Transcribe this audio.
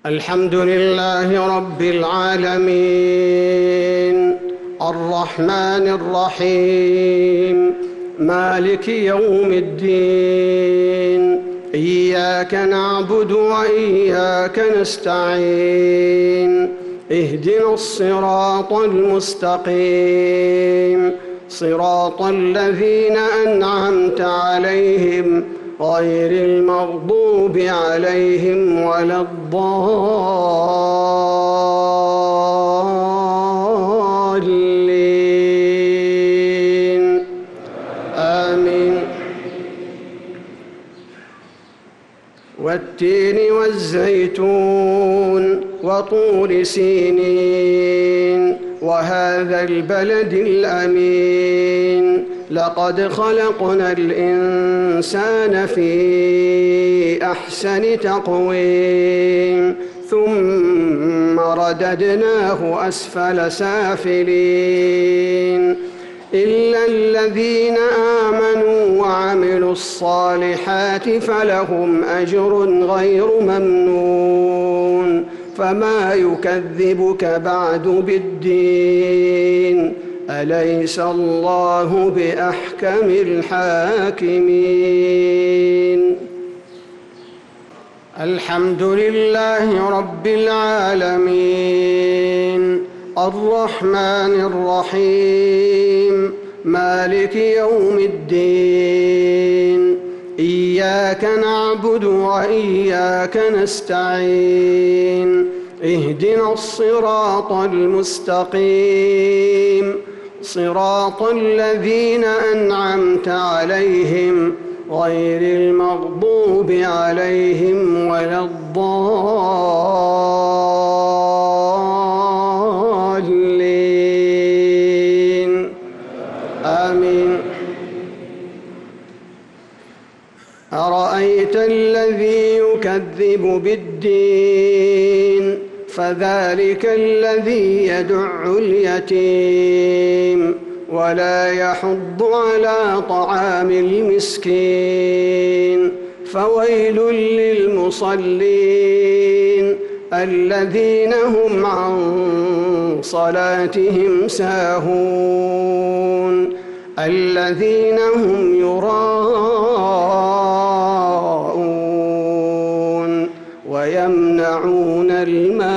الحمد لله رب العالمين الرحمن الرحيم مالك يوم الدين إياك نعبد وإياك نستعين اهدنا الصراط المستقيم صراط الذين أنعمت عليهم غير المغضوب عليهم ولا الضالين آمين. والتين والزيتون وطور سينين وهذا البلد الأمين لقد خلقنا الإنسان في أحسن تقويم ثم رددناه أسفل سافلين إلا الذين آمنوا وعملوا الصالحات فلهم أجر غير ممنون فما يكذبك بعد بالدين أليس الله بأحكم الحاكمين. الحمد لله رب العالمين الرحمن الرحيم مالك يوم الدين إياك نعبد وإياك نستعين اهدنا الصراط المستقيم صراط الذين أنعمت عليهم غير المغضوب عليهم ولا الضالين آمين. أرأيت الذي يكذب بالدين فذلك الذي يدع اليتيم ولا يحض على طعام المسكين فويل للمصلين الذين هم عن صلاتهم ساهون الذين هم يراءون ويمنعون الماء